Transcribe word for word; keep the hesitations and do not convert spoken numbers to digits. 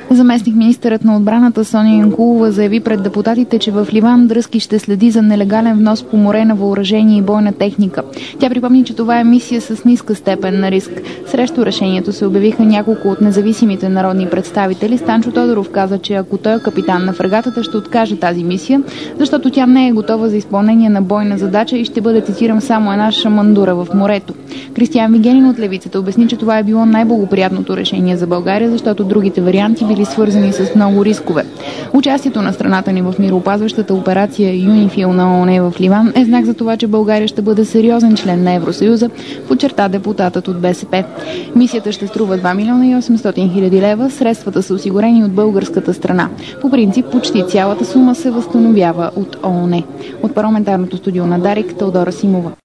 Заместник-министърът на отбраната Соня Янкулова заяви пред депутатите, че в Ливан Дръзки ще следи за нелегален внос по море на въоръжение и бойна техника. Тя припомни, че това е мисия с ниска степен на риск. Срещу решението се обявиха няколко от независимите народни представители. Станчо Тодоров каза, че ако той е капитан на фрегатата, ще откаже тази мисия, защото тя не е готова за изпълнение на бойна задача и ще бъде, цитирам, само една шамандура в морето. Кристиан Вигенин от Левицата обясни, че това е било най-благоприятното решение за България, защото другите варианти били свързани с много рискове. Участието на страната ни в мироопазващата операция ЮНИФИЛ на ООН в Ливан е знак за това, че България ще бъде сериозен член на Евросъюза, подчерта депутатът от БСП. Мисията ще струва два милиона и осемстотин хиляди лева, средствата са осигурени от българската страна. По принцип, почти цялата сума се възстановява от ООН. От парламентарното студио на Дарик, Теодора Симова.